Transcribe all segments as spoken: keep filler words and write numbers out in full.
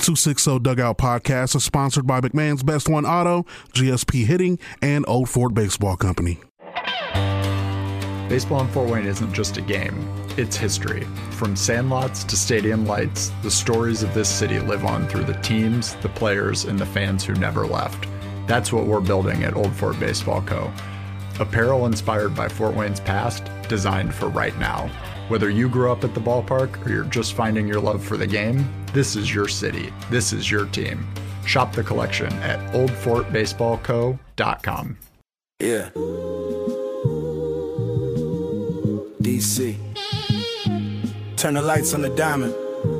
two sixty Dugout Podcast is sponsored by McMahon's Best One Auto, G S P Hitting, and Old Fort Baseball Company. Baseball in Fort Wayne isn't just a game, it's history. From sandlots to stadium lights, the stories of this city live on through the teams, the players, and the fans who never left. That's what we're building at Old Fort Baseball Co. Apparel inspired by Fort Wayne's past, designed for right now. Whether you grew up at the ballpark or you're just finding your love for the game, this is your city. This is your team. Shop the collection at old fort baseball co dot com. Yeah. D C. Turn the lights on the diamond.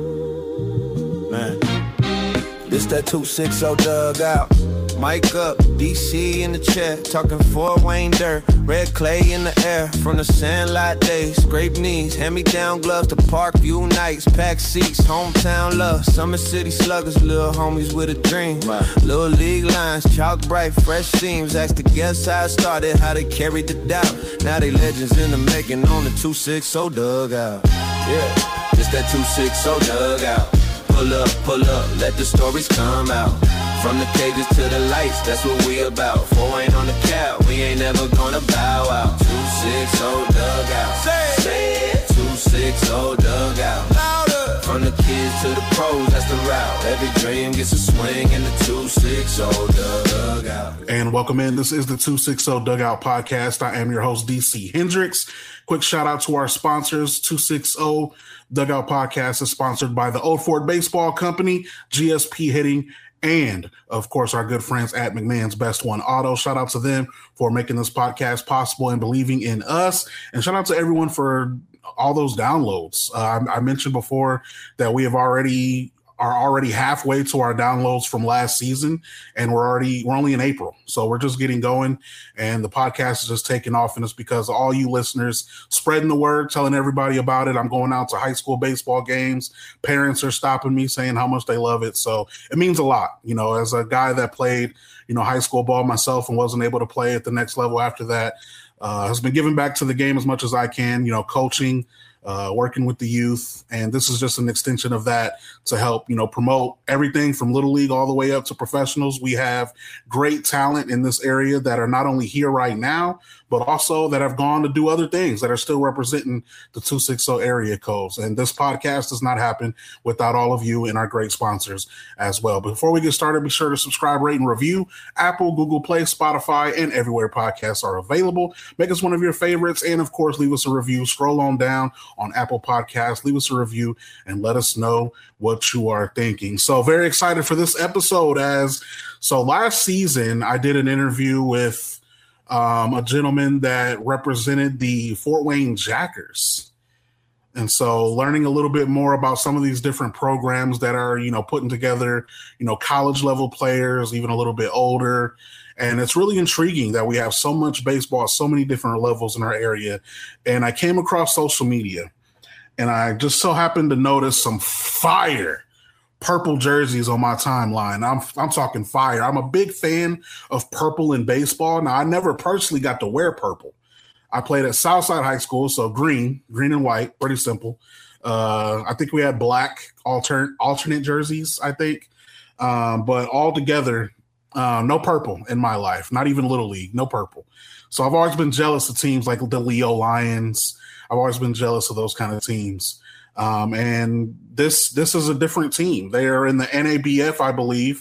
Man. This that two sixty dugout. Mic up, D C in the chair, talking Fort Wayne dirt, red clay in the air, from the sandlot days, scrape knees, hand-me-down gloves to Parkview nights, packed seats, hometown love, Summer City sluggers, little homies with a dream, wow. Little league lines, chalk bright, fresh seams, ask the guests how it started, how they carried the doubt, now they legends in the making on the two sixty dugout, yeah, it's that two sixty dugout, pull up, pull up, let the stories come out. From the cages to the lights, that's what we about. Four ain't on the cap, we ain't never gonna bow out. two sixty dugout. Say it. two sixty dugout. Louder. From the kids to the pros, that's the route. Every dream gets a swing in the two sixty dugout. And welcome in. This is the two sixty Dugout Podcast. I am your host, D C Hendricks. Quick shout out to our sponsors. two sixty Dugout Podcast is sponsored by the Old Fort Baseball Company, G S P Hitting, and, of course, our good friends at McMahon's Best One Auto. Shout out to them for making this podcast possible and believing in us. And shout out to everyone for all those downloads. Uh, I, I mentioned before that we have already are already halfway to our downloads from last season, and we're already we're only in April, so we're just getting going, and the podcast is just taking off, and it's because of all you listeners spreading the word, telling everybody about it. I'm going out to high school baseball games. Parents are stopping me, saying how much they love it, so it means a lot. You know, as a guy that played, you know, high school ball myself and wasn't able to play at the next level after that, uh, has been giving back to the game as much as I can. You know, coaching. Uh, working with the youth, and this is just an extension of that to help, you know, promote everything from Little League all the way up to professionals. We have great talent in this area that are not only here right now, but also that have gone to do other things that are still representing the two sixty area codes. And this podcast does not happen without all of you and our great sponsors as well. But before we get started, be sure to subscribe, rate, and review Apple, Google Play, Spotify, and everywhere podcasts are available. Make us one of your favorites, and of course, leave us a review. Scroll on down on Apple Podcasts, leave us a review, and let us know what you are thinking. So very excited for this episode. As so last season, I did an interview with um, a gentleman that represented the Fort Wayne Jackers. And so learning a little bit more about some of these different programs that are, you know, putting together, you know, college level players, even a little bit older. And it's really intriguing that we have so much baseball, so many different levels in our area. And I came across social media, and I just so happened to notice some fire purple jerseys on my timeline. I'm I'm talking fire. I'm a big fan of purple in baseball. Now, I never personally got to wear purple. I played at Southside High School, so green, green and white, pretty simple. Uh, I think we had black alternate alternate jerseys, I think. Um, but all together, uh, no purple in my life, not even Little League, no purple. So I've always been jealous of teams like the Leo Lions. I've always been jealous of those kind of teams. Um, and this this is a different team. They are in the N A B F, I believe,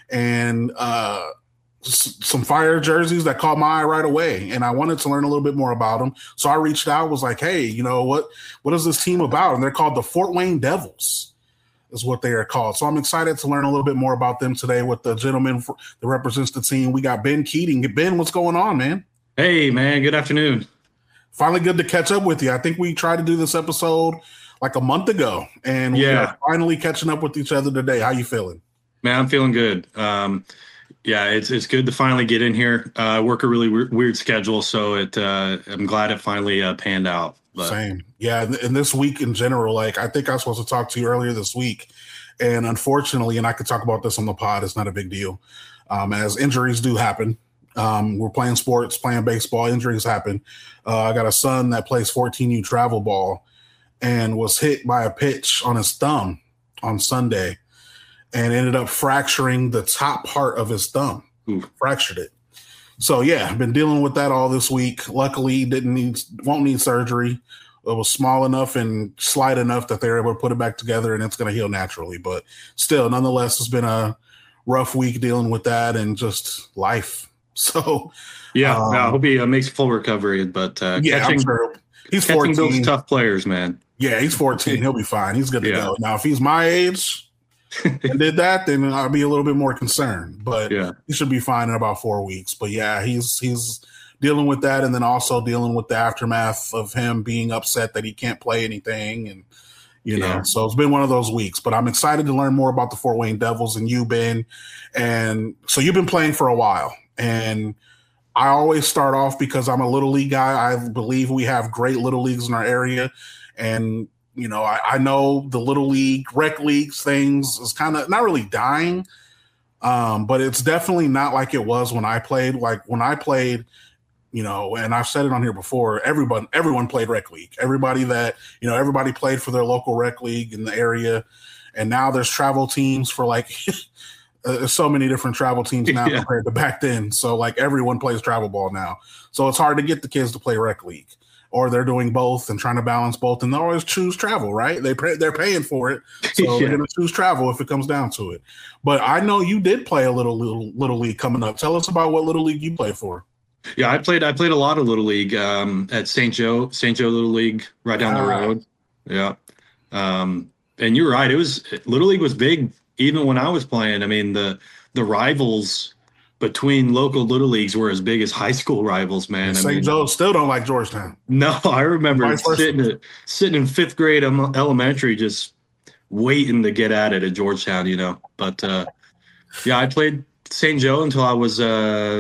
and uh, s- some fire jerseys that caught my eye right away. And I wanted to learn a little bit more about them. So I reached out, was like, hey, you know, what what is this team about? And they're called the Fort Wayne Devils is what they are called. So I'm excited to learn a little bit more about them today with the gentleman that represents the team. We got Ben Keating. Ben, what's going on, man? Hey, man. Good afternoon. Finally good to catch up with you. I think we tried to do this episode like a month ago, and we yeah. are finally catching up with each other today. How you feeling? Man, I'm feeling good. Um, yeah, it's it's good to finally get in here. Uh, I work a really weird, weird schedule, so it uh, I'm glad it finally uh, panned out. But. Same. Yeah, and this week in general, like I think I was supposed to talk to you earlier this week, and unfortunately, and I could talk about this on the pod, it's not a big deal, um, as injuries do happen. Um, we're playing sports, playing baseball, injuries happen. Uh, I got a son that plays fourteen U travel ball and was hit by a pitch on his thumb on Sunday. and ended up fracturing the top part of his thumb. Ooh. Fractured it. So yeah, I've been dealing with that all this week. Luckily, didn't need won't need surgery. It was small enough and slight enough that they're able to put it back together, and it's going to heal naturally. But still, nonetheless, it's been a rough week dealing with that and just life. So yeah, um, I hope he uh, makes full recovery. But uh, yeah, catching, I'm sure he's catching fourteen. Those tough players, man. Yeah, he's fourteen. He'll be fine. He's good to yeah. go. Now, if he's my age and did that, then I'll be a little bit more concerned. But yeah. he should be fine in about four weeks. But yeah, he's he's dealing with that, and then also dealing with the aftermath of him being upset that he can't play anything, and you know. Yeah. So it's been one of those weeks. But I'm excited to learn more about the Fort Wayne Devils and you, Ben. And so you've been playing for a while, and I always start off because I'm a little league guy. I believe we have great little leagues in our area, and you know, I, I know the little league, rec leagues things is kind of not really dying, um, but it's definitely not like it was when I played. Like when I played, you know, and I've said it on here before, everyone, everyone played rec league. Everybody that, you know, everybody played for their local rec league in the area. And now there's travel teams for like, there's so many different travel teams now yeah. compared to back then. So like everyone plays travel ball now. So it's hard to get the kids to play rec league. Or they're doing both and trying to balance both, and they always choose travel, right? They pay, they're paying for it, so yeah. they're going to choose travel if it comes down to it. But I know you did play a little little little league coming up. Tell us about what little league you play for. Yeah, I played I played a lot of little league um, at Saint Joe Saint Joe Little League right down ah. the road. Yeah, um, and you're right. It was little league was big even when I was playing. I mean the the rivals between local little leagues were as big as high school rivals, man. Saint I mean, Joe still don't like Georgetown. No, I remember sitting at, sitting in fifth grade elementary, just waiting to get at it at Georgetown, you know. But uh, yeah, I played Saint Joe until I was uh,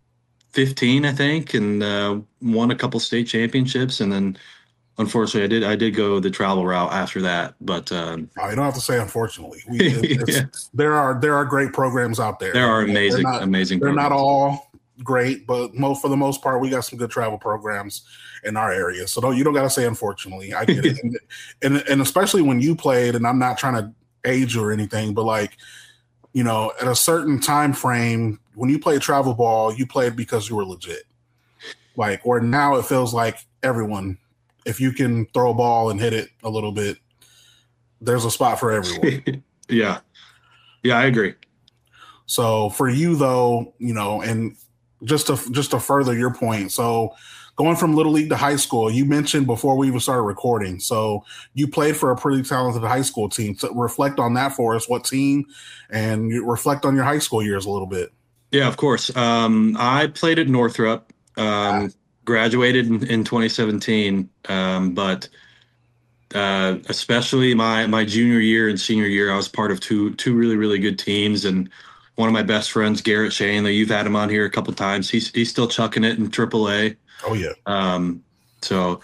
fifteen, I think, and uh, won a couple state championships, and then unfortunately, I did I did go the travel route after that, but um, oh, you don't have to say unfortunately. We, it's, yeah. There are there are great programs out there. There are amazing, they're not, amazing. They're programs. not all great, but most for the most part, we got some good travel programs in our area. So don't you don't got to say unfortunately. I get it, and, and and especially when you played, and I'm not trying to age you or anything, but like you know, at a certain time frame when you played travel ball, you played because you were legit. Like, or now it feels like everyone. If you can throw a ball and hit it a little bit, there's a spot for everyone. yeah. Yeah, I agree. So for you though, you know, and just to just to further your point, so going from little league to high school, you mentioned before we even started recording. So you played for a pretty talented high school team. So reflect on that for us. What team? And you reflect on your high school years a little bit. Yeah, of course. Um, I played at Northrop. Um, ah. Graduated in, in twenty seventeen, um, but uh, especially my my junior year and senior year, I was part of two two really really good teams, and one of my best friends, Garrett Shanley, you've had him on here a couple times. He's he's still chucking it in triple A. Oh yeah. Um, so,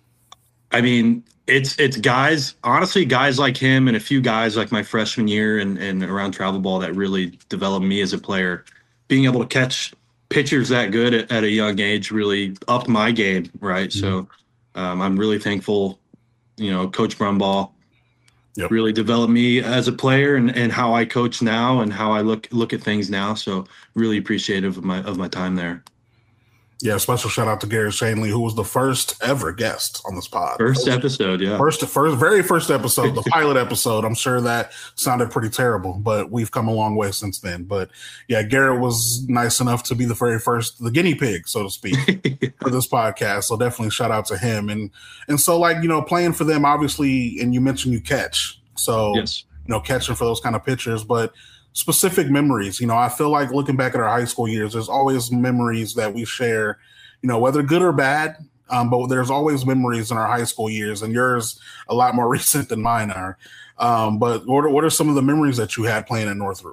I mean, it's it's guys, honestly, guys like him and a few guys like my freshman year and and around travel ball that really developed me as a player. Being able to catch pitchers that good at, at a young age really upped my game, right? Mm-hmm. So um, I'm really thankful, you know, Coach Brumbaugh yep. really developed me as a player and, and how I coach now and how I look look at things now. So really appreciative of my of my time there. Yeah, special shout out to Garrett Shanley, who was the first ever guest on this pod. First, first episode, yeah. First, first, very first episode, the pilot episode. I'm sure that sounded pretty terrible, but we've come a long way since then. But yeah, Garrett was nice enough to be the very first, the guinea pig, so to speak, for this podcast. So definitely shout out to him. And and so like, you know, playing for them, obviously, and you mentioned you catch. So, yes. you know, catching for those kind of pitchers, but specific memories. You know, I feel like looking back at our high school years, there's always memories that we share, you know, whether good or bad, um, but there's always memories in our high school years, and yours a lot more recent than mine are. Um, but what are, what are some of the memories that you had playing at Northrop?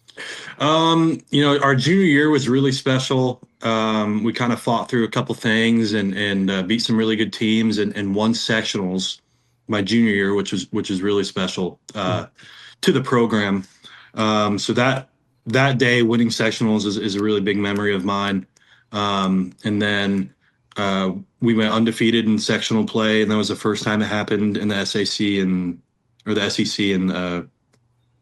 Um, you know, our junior year was really special. Um, we kind of fought through a couple things and and uh, beat some really good teams and, and won sectionals my junior year, which was which is really special uh, mm-hmm. to the program. Um, so that that day winning sectionals is, is a really big memory of mine. Um, and then uh, we went undefeated in sectional play, and that was the first time it happened in the S A C and or the S E C and uh,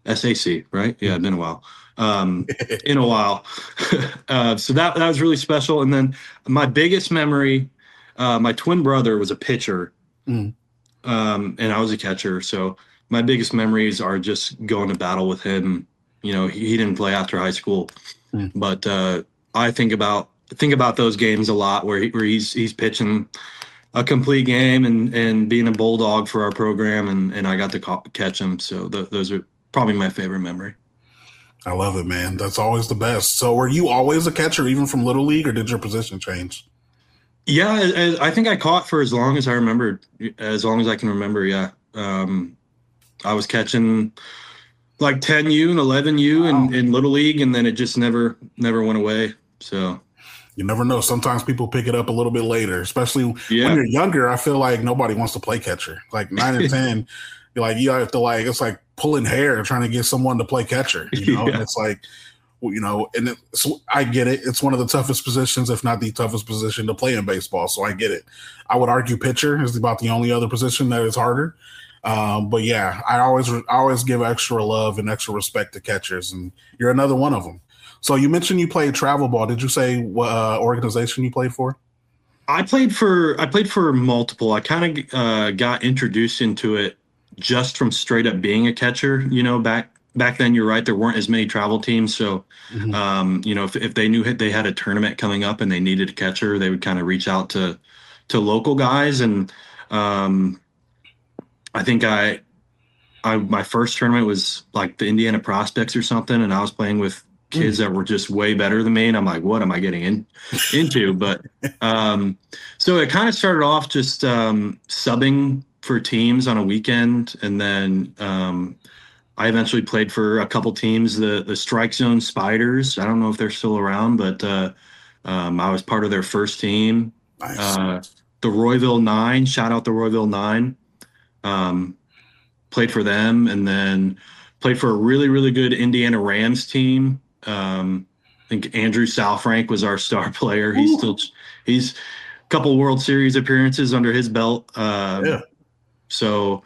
S A C, right? Yeah, it's been a while. Um, in a while. uh, so that that was really special. And then my biggest memory, uh, my twin brother was a pitcher, Mm. um, and I was a catcher. So my biggest memories are just going to battle with him. You know, he, he didn't play after high school, Mm. but uh, I think about think about those games a lot where he, where he's he's pitching a complete game and and being a bulldog for our program, and and I got to ca- catch him. So th- those are probably my favorite memory. I love it, man. That's always the best. So were you always a catcher, even from Little League, or did your position change? Yeah, I, I think I caught for as long as I remembered, as long as I can remember. Yeah, um, I was catching like ten U and eleven U Wow. in, in Little League, and then it just never never went away. So You never know. Sometimes people pick it up a little bit later, especially Yeah. when you're younger. I feel like nobody wants to play catcher. Like nine or ten, you're like you have to like it's like pulling hair trying to get someone to play catcher. You know, Yeah. and it's like well, you know, and it's, I get it. It's one of the toughest positions, if not the toughest position to play in baseball. So I get it. I would argue pitcher is about the only other position that is harder. Um, but yeah, I always I always give extra love and extra respect to catchers, and you're another one of them. So you mentioned you played travel ball. Did you say what uh, organization you played for? I played for I played for multiple. I kind of uh, got introduced into it just from straight up being a catcher. You know, back back then, you're right. There weren't as many travel teams, so Mhm. um, you know, if if they knew they had a tournament coming up and they needed a catcher, they would kind of reach out to to local guys. And um, I think I I my first tournament was like the Indiana Prospects or something, and I was playing with kids that were just way better than me, and I'm like, what am I getting in into? But um, so it kind of started off just um, subbing for teams on a weekend, and then um, I eventually played for a couple teams, the the Strike Zone Spiders. I don't know if they're still around, but uh, um, I was part of their first team. Nice. Uh, the Royville Nine, shout out the Royville Nine. Um, played for them, and then played for a really, really good Indiana Rams team. Um, I think Andrew Salfrank was our star player. He's Ooh. still he's a couple World Series appearances under his belt. Um, Yeah. So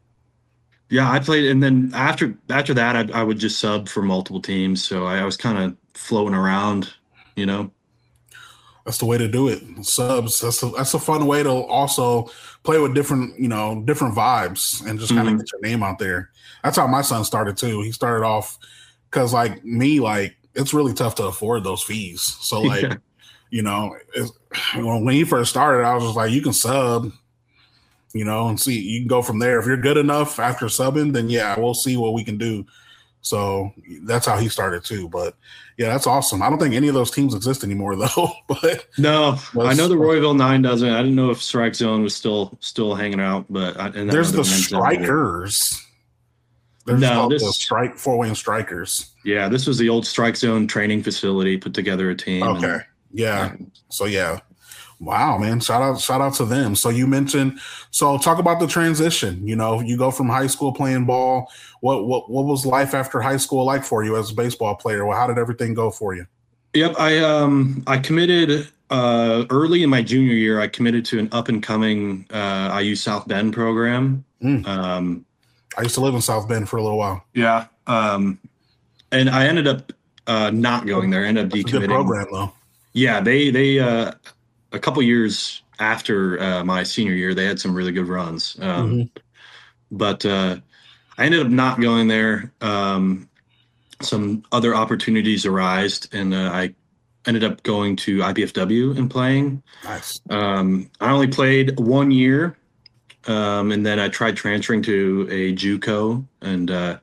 yeah, I played, and then after after that, I, I would just sub for multiple teams. So I, I was kind of floating around, you know. That's the way to do it. Subs. That's a, that's a fun way to also play with different, you know, different vibes and just kind of Mhm. get your name out there. That's how my son started too. He started off because, like me, like it's really tough to afford those fees. So, like, Yeah. you know, it's, when when he first started, I was just like, you can sub, you know, and see. You can go from there. If you're good enough after subbing, then yeah, we'll see what we can do. So that's how he started too. But yeah, that's awesome. I don't think any of those teams exist anymore though. But No, Well, I know the so- Royville Nine doesn't. I didn't know if Strike Zone was still still hanging out, but I, and I know there's the men's zone did. strikers. There's No, called this- the strike four way strikers. Yeah, this was the old Strike Zone training facility. Put together a team. and- Okay. Yeah. So yeah. Wow, man. Shout out, shout out to them. So you mentioned, so talk about the transition. You know, you go from high school playing ball. What what what was life after high school like for you as a baseball player? Well, how did everything go for you? Yep, I um I committed uh early in my junior year. I committed to an up and coming uh, I U South Bend program. Mm. Um, I used to live in South Bend for a little while. yeah, um, and I ended up uh, not going there. I ended up It's a good decommitting. program though. Yeah, they they uh, a couple years after uh, my senior year, they had some really good runs. Um, Mhm. But uh, I ended up not going there. Um, some other opportunities arised, and uh, I ended up going to I B F W and playing. Nice. Um, I only played one year, um, and then I tried transferring to a JUCO, and uh,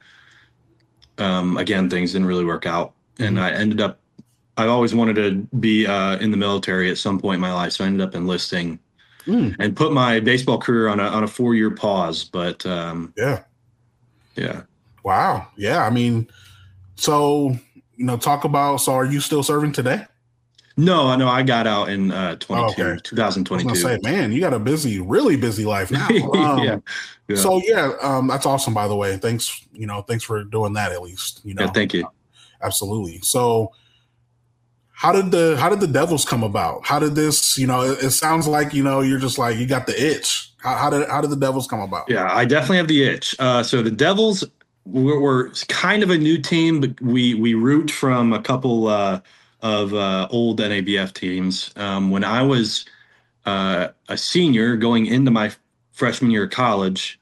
um, again, things didn't really work out. And Mhm. I ended up, I always wanted to be uh, in the military at some point in my life, so I ended up enlisting Mm, and put my baseball career on a on a four year pause. But um, yeah. yeah, Wow. Yeah. I mean, so you know, talk about. So, are you still serving today? no, I know I got out in uh, twenty-two, Oh, okay. two thousand I was gonna twenty-two. say, man, you got a busy, really busy life now. Um, yeah, yeah. So yeah, um, that's awesome. By the way, thanks. You know, thanks for doing that. At least, you know, yeah, thank you. absolutely. So, how did the how did the Devils come about? How did this? You know, it, it sounds like you know you're just like you got the itch. How, how did how did the Devils come about? Yeah, I definitely have the itch. Uh, so the Devils, we're, we're kind of a new team, but we we root from a couple uh, of uh, old N A B F teams. Um, when I was uh, a senior going into my freshman year of college,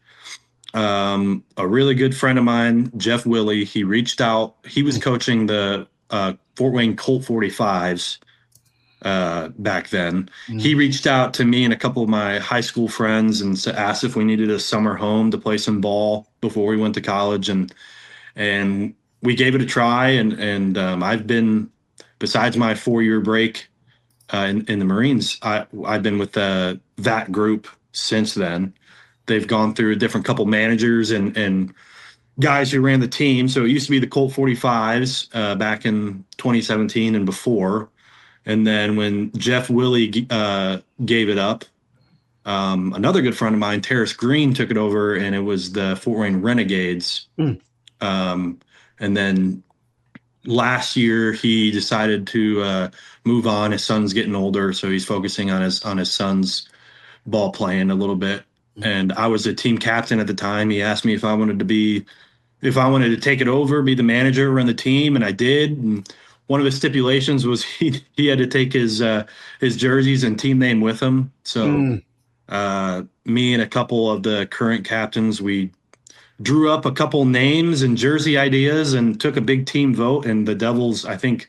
um, a really good friend of mine, Jeff Willie, he reached out. He was coaching the uh, Fort Wayne Colt forty-fives uh, back then. Mm. He reached out to me and a couple of my high school friends and asked if we needed a summer home to play some ball before we went to college. And, and we gave it a try. And, and um, I've been, besides my four year break uh, in, in the Marines, I, I've been with uh, that group since then. They've gone through a different couple managers and, and guys who ran the team. So it used to be the Colt forty-fives uh, back in twenty seventeen and before. And then when Jeff Willie uh, gave it up, um, another good friend of mine, Terrace Green, took it over, and it was the Fort Wayne Renegades. Mm. Um, and then last year he decided to uh, move on. His son's getting older, so he's focusing on his on his son's ball playing a little bit. Mm. And I was a team captain at the time. He asked me if I wanted to be, if I wanted to take it over, be the manager, run the team, and I did. And one of the stipulations was he he had to take his uh, his jerseys and team name with him. So mm. uh, me and a couple of the current captains, we drew up a couple names and jersey ideas and took a big team vote. And the Devils, I think,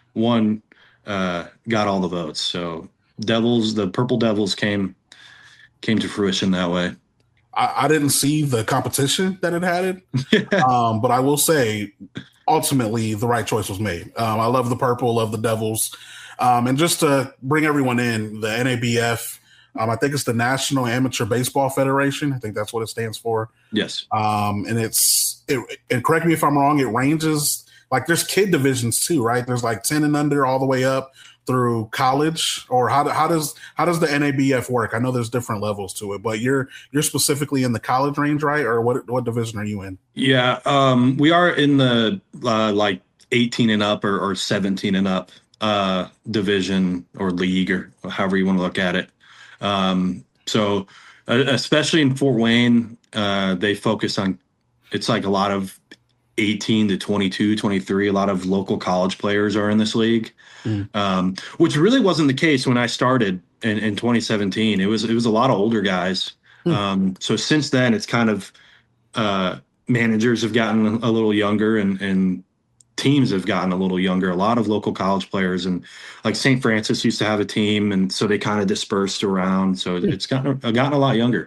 one uh, got all the votes. So Devils, the Purple Devils came came to fruition that way. I, I didn't see the competition that it had it, um, but I will say, ultimately, the right choice was made. Um, I love the purple, love the Devils. Um, and just to bring everyone in, the N A B F, um, I think it's the National Amateur Baseball Federation. I think that's what it stands for. Yes. Um, and it's, it, and correct me if I'm wrong, it ranges, like there's kid divisions too, right? There's like ten and under all the way up through college, or how, how does how does the N A B F work? I know there's different levels to it, but you're you're specifically in the college range, right? Or what what division are you in? Yeah, um, we are in the uh, like eighteen and up or, or seventeen and up uh, division or league, or however you want to look at it. Um, so uh, especially in Fort Wayne, uh, they focus on, it's like a lot of eighteen to twenty-two, twenty-three. A lot of local college players are in this league. Mm. Um, which really wasn't the case when I started in, in twenty seventeen. It was it was a lot of older guys. Mm. Um, so since then, it's kind of uh, managers have gotten a little younger, and, and teams have gotten a little younger. A lot of local college players, and like Saint Francis used to have a team, and so they kind of dispersed around. So mm. it's gotten gotten a lot younger.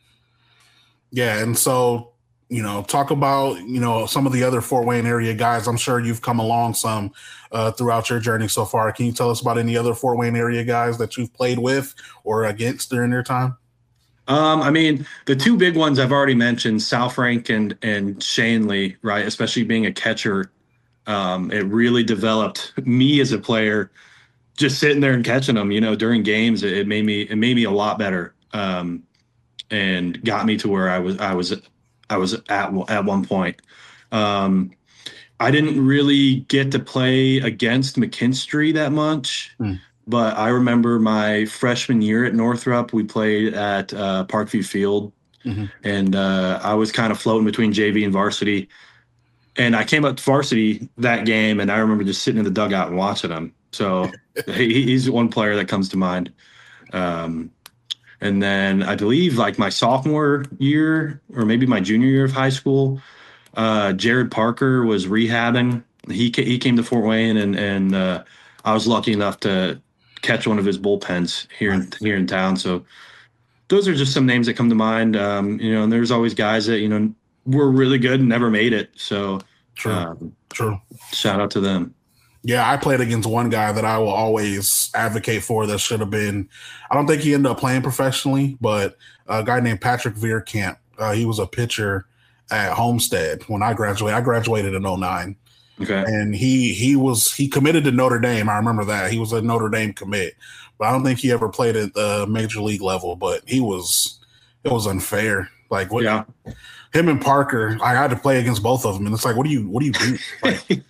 Yeah, and so, you know, talk about, you know, some of the other Fort Wayne area guys. I'm sure you've come along some uh, throughout your journey so far. Can you tell us about any other Fort Wayne area guys that you've played with or against during your time? Um, I mean, the two big ones I've already mentioned, Sal Frank and, and Shanley, right? Especially being a catcher. Um, it really developed me as a player, just sitting there and catching them, you know, during games. It, it made me, it made me a lot better. Um, and got me to where I was, I was, I was at at one point. Um, I didn't really get to play against McKinstry that much, mm. but I remember my freshman year at Northrop, we played at uh, Parkview Field, mm-hmm. and uh, I was kind of floating between J V and varsity. And I came up to varsity that game, and I remember just sitting in the dugout and watching him. So he, he's one player that comes to mind. Um, And then I believe like my sophomore year or maybe my junior year of high school, uh, Jared Parker was rehabbing. He he came to Fort Wayne, and and uh, I was lucky enough to catch one of his bullpens here in here in town. So those are just some names that come to mind. Um, you know, and there's always guys that, you know, were really good and never made it. So true, um, true. Shout out to them. Yeah, I played against one guy that I will always advocate for that should have been, I don't think he ended up playing professionally, but a guy named Patrick Veerkamp. Uh, he was a pitcher at Homestead when I graduated. I graduated in oh nine. Okay. And he he was he committed to Notre Dame. I remember that. He was a Notre Dame commit. But I don't think he ever played at the major league level, but he was it was unfair. Like what yeah. him and Parker, I had to play against both of them, and it's like, what do you what do you do? Like,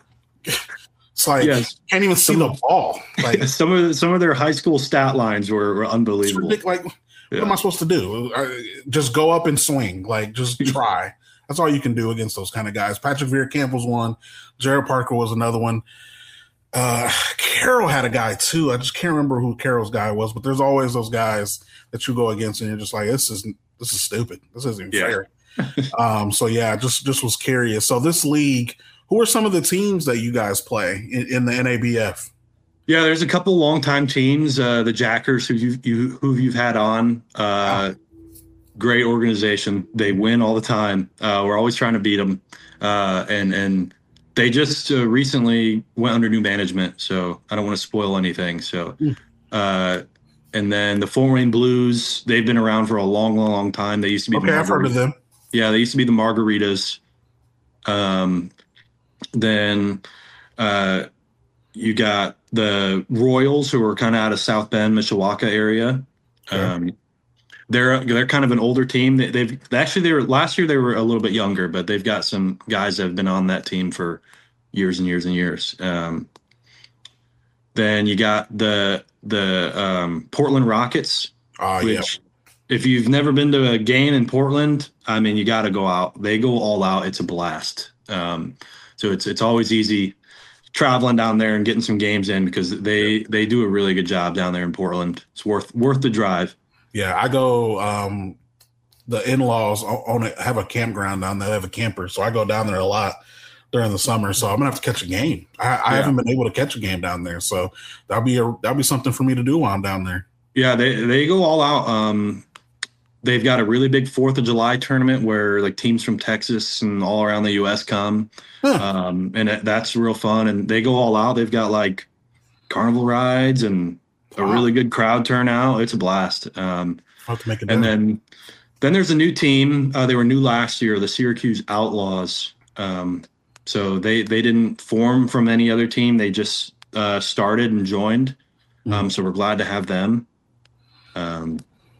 it's like yes. can't even see some, the ball. Like some of the, some of their high school stat lines were, were unbelievable. Like, yeah. what am I supposed to do? I, just go up and swing. Like, just try. that's all you can do against those kind of guys. Patrick Vieira-Camp was one. Jared Parker was another one. Uh, Carroll had a guy too. I just can't remember who Carroll's guy was, but there's always those guys that you go against and you're just like, this is this is stupid. This isn't yeah. fair. um, so yeah, just just was curious. So this league, who are some of the teams that you guys play in, in the N A B F? Yeah, there's a couple longtime teams. Uh, the Jackers, who you've you, who you've had on, uh, wow. Great organization. They win all the time. Uh, we're always trying to beat them, uh, and and. They just uh, recently went under new management, so I don't want to spoil anything. So, uh, and then the Fort Wayne Blues, they've been around for a long, long, long time. They used to be okay, the I've heard of them. Yeah, they used to be the Margaritas. Um, then uh, you got the Royals, who are kind of out of South Bend, Mishawaka area. Sure. Um, they're they're kind of an older team. They, they've actually they were last year they were a little bit younger, but they've got some guys that have been on that team for years and years and years. Um, then you got the the um, Portland Rockets, uh, which yeah. if you've never been to a game in Portland, I mean, you got to go out. They go all out. It's a blast. Um, so it's it's always easy traveling down there and getting some games in because they they do a really good job down there in Portland. It's worth worth the drive. Yeah, I go. Um, the in-laws own it, have a campground down there. They have a camper, so I go down there a lot during the summer. So I'm gonna have to catch a game. I, I yeah. haven't been able to catch a game down there, so that'll be a that'll be something for me to do while I'm down there. Yeah, they they go all out. Um, they've got a really big Fourth of July tournament where like teams from Texas and all around the U S come, huh. um, and it, that's real fun. And they go all out. They've got like carnival rides and a wow. really good crowd turnout. It's a blast. Um, I'll have to make it and down. then, then there's a new team. Uh, they were new last year, the Syracuse Outlaws. Um, so they, they didn't form from any other team. They just uh, started and joined. Um, mm-hmm. So we're glad to have them. Um,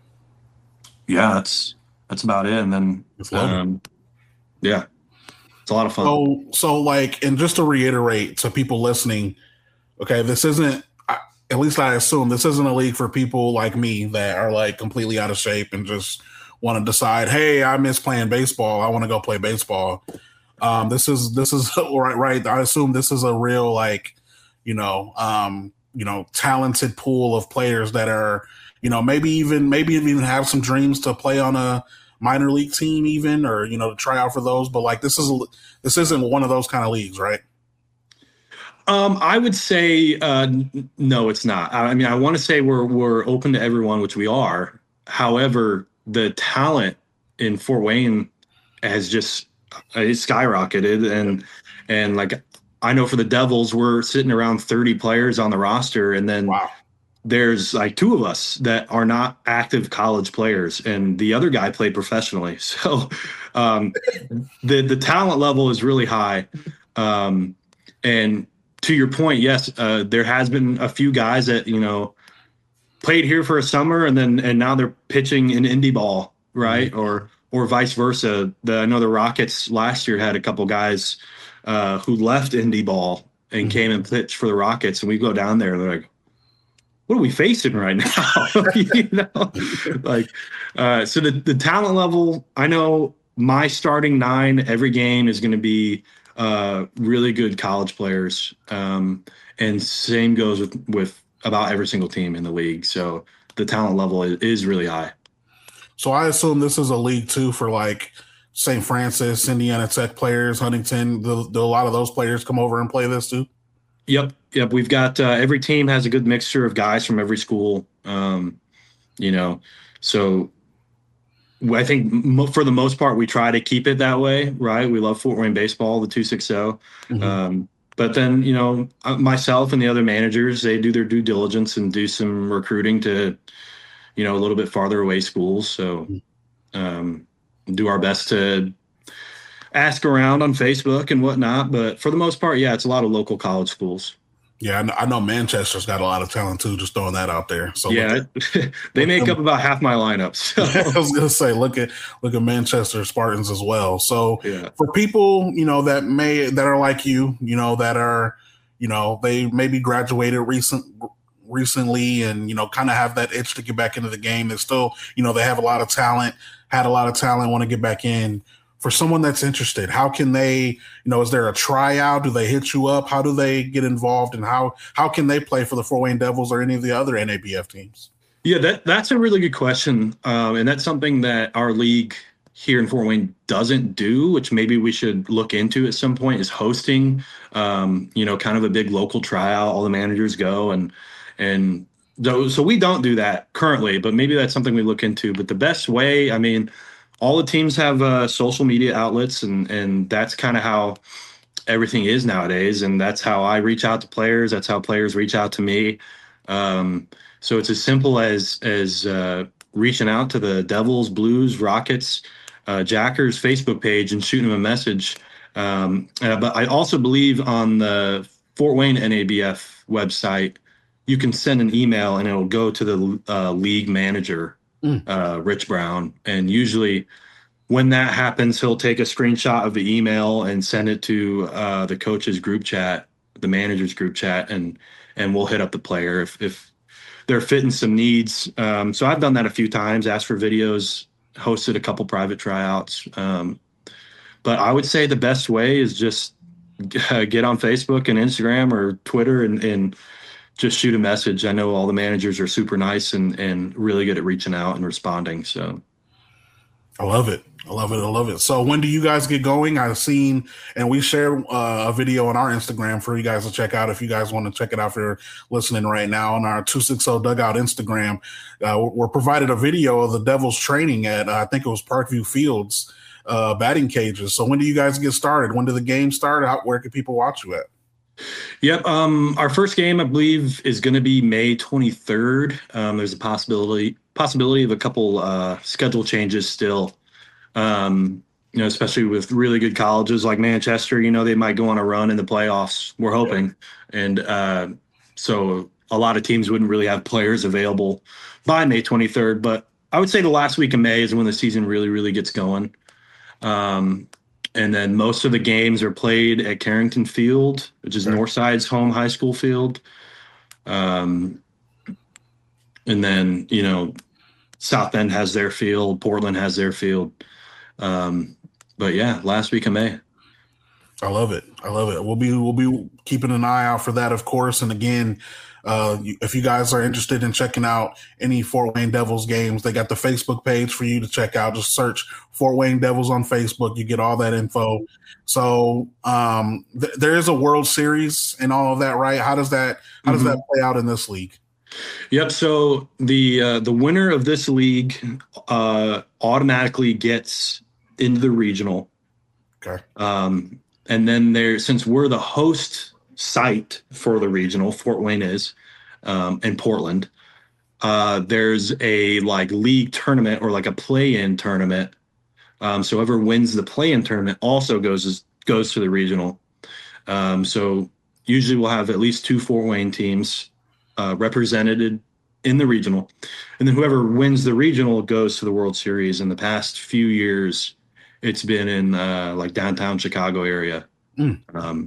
yeah, that's, that's about it. And then, um, yeah, it's a lot of fun. So, so like, and just to reiterate to people listening, okay, this isn't, at least I assume this isn't a league for people like me that are like completely out of shape and just want to decide, hey, I miss playing baseball. I want to go play baseball. Um, this is this is right, right. I assume this is a real like, you know, um, you know, talented pool of players that are, you know, maybe even maybe even have some dreams to play on a minor league team, even or you know to try out for those. But like this is this isn't one of those kind of leagues, right? Um, I would say uh, n- no, it's not. I, I mean, I want to say we're we're open to everyone, which we are. However, the talent in Fort Wayne has just uh, it's skyrocketed, and and like I know for the Devils, we're sitting around thirty players on the roster, and then wow. there's like two of us that are not active college players, and the other guy played professionally. So um, the the talent level is really high, um, and to your point, yes, uh, there has been a few guys that, you know, played here for a summer and then and now they're pitching in indie ball, right? Mm-hmm. Or or vice versa. The, I know the Rockets last year had a couple guys uh, who left indie ball and mm-hmm. came and pitched for the Rockets, and we go down there and they're like, what are we facing right now? you know, like uh, so the the talent level. I know my starting nine every game is going to be uh, really good college players. Um, and same goes with, with about every single team in the league. So the talent level is, is really high. So I assume this is a league too for like Saint Francis, Indiana Tech players, Huntington. Do, do a lot of those players come over and play this too? Yep. Yep. We've got, uh, every team has a good mixture of guys from every school. Um, you know, so I think mo- for the most part, we try to keep it that way, right? We love Fort Wayne baseball, the two sixty. Mm-hmm. Um, but then, you know, myself and the other managers, they do their due diligence and do some recruiting to, you know, a little bit farther away schools. So um, do our best to ask around on Facebook and whatnot. But for the most part, yeah, it's a lot of local college schools. Yeah, I know, I know Manchester's got a lot of talent too. Just throwing that out there. So yeah, at, they make up about half my lineup. So. I was gonna say, look at look at Manchester Spartans as well. So yeah. for people, you know, that may that are like you, you know, that are, you know, they maybe graduated recent recently, and you know, kind of have that itch to get back into the game. They still, you know, they have a lot of talent, had a lot of talent, want to get back in. for someone that's interested, how can they, you know, is there a tryout? Do they hit you up? How do they get involved, and how how can they play for the Fort Wayne Devils or any of the other N A B F teams? Yeah, that that's a really good question, um, and that's something that our league here in Fort Wayne doesn't do, which maybe we should look into at some point, is hosting, um, you know, kind of a big local tryout. All the managers go, and and so we don't do that currently, but maybe that's something we look into. But the best way, I mean, all the teams have uh, social media outlets, and and that's kind of how everything is nowadays. And that's how I reach out to players. That's how players reach out to me. Um, so it's as simple as as uh, reaching out to the Devils, Blues, Rockets, uh, Jackers Facebook page and shooting them a message. Um, uh, but I also believe on the Fort Wayne N A B F website, you can send an email and it'll go to the uh, league manager, mm. uh, Rich Brown. And usually when that happens, he'll take a screenshot of the email and send it to uh, the coach's group chat, the manager's group chat, and and we'll hit up the player if, if they're fitting some needs. Um, so I've done that a few times, asked for videos, hosted a couple private tryouts. Um, but I would say the best way is just uh, get on Facebook and Instagram or Twitter and, and just shoot a message. I know all the managers are super nice and, and really good at reaching out and responding. So I love it. I love it. I love it. So when do you guys get going? I've seen, and we shared uh, a video on our Instagram for you guys to check out if you guys want to check it out if you're listening right now on our two sixty Dugout Instagram. Uh, we're provided a video of the Devils training at, uh, I think it was Parkview Fields uh, batting cages. So when do you guys get started? When do the games start? How, where can people watch you at? Yep. Um, our first game, I believe, is going to be May twenty-third. Um, there's a possibility possibility of a couple uh, schedule changes still. Um, you know, especially with really good colleges like Manchester, you know, they might go on a run in the playoffs. We're hoping. Yeah. And uh, so a lot of teams wouldn't really have players available by May twenty-third. But I would say the last week of May is when the season really, really gets going. Um, and then most of the games are played at Carrington Field, which is right. Northside's home high school field. Um, and then, you know, South Bend has their field, Portland has their field. Um, but yeah, last week of May. I love it. I love it. We'll be, we'll be keeping an eye out for that, of course. And again, uh, if you guys are interested in checking out any Fort Wayne Devils games, they got the Facebook page for you to check out. Just search Fort Wayne Devils on Facebook. You get all that info. So, um, th- there is a World Series and all of that, right? How does that, how does mm-hmm. that play out in this league? Yep. So the uh, the winner of this league uh, automatically gets into the regional. Okay. Um, and then there, since we're the host site for the regional, Fort Wayne is, um, in Portland, uh, there's a like league tournament or like a play-in tournament. Um, so whoever wins the play-in tournament also goes goes to the regional. Um, so usually we'll have at least two Fort Wayne teams Uh, represented in the regional, and then whoever wins the regional goes to the World Series. In the past few years, it's been in uh, like downtown Chicago area. Mm. Um,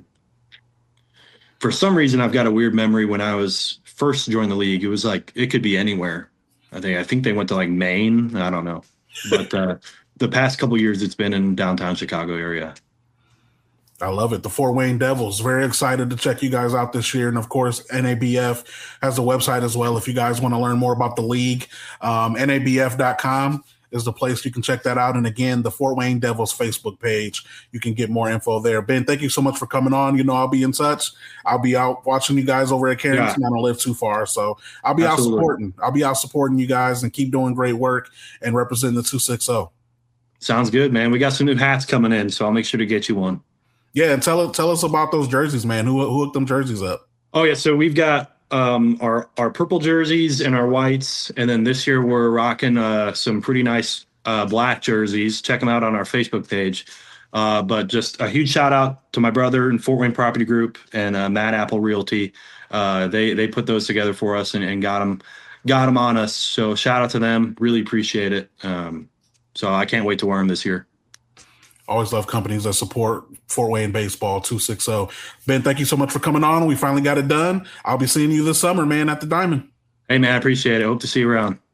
for some reason, I've got a weird memory. When I was first joined the league, it was like it could be anywhere. I think I think they went to like Maine. I don't know, but uh, the past couple of years, it's been in downtown Chicago area. I love it. The Fort Wayne Devils. Very excited to check you guys out this year. And, of course, N A B F has a website as well if you guys want to learn more about the league. Um, N A B F dot com is the place you can check that out. And, again, the Fort Wayne Devils Facebook page. You can get more info there. Ben, thank you so much for coming on. You know, I'll be in touch. I'll be out watching you guys over at Carrington. Yeah. I don't live too far. So I'll be Absolutely. out supporting. I'll be out supporting you guys and keep doing great work and representing the two sixty. Sounds good, man. We got some new hats coming in, so I'll make sure to get you one. Yeah, and tell tell us about those jerseys, man. Who who hooked them jerseys up? Oh yeah, so we've got um, our our purple jerseys and our whites, and then this year we're rocking uh, some pretty nice uh, black jerseys. Check them out on our Facebook page. Uh, but just a huge shout out to my brother and Fort Wayne Property Group and uh, Mad Apple Realty. Uh, they they put those together for us and, and got them got them on us. So shout out to them. Really appreciate it. Um, so I can't wait to wear them this year. Always love companies that support Fort Wayne baseball, two sixty. Ben, thank you so much for coming on. We finally got it done. I'll be seeing you this summer, man, at the Diamond. Hey, man, I appreciate it. Hope to see you around.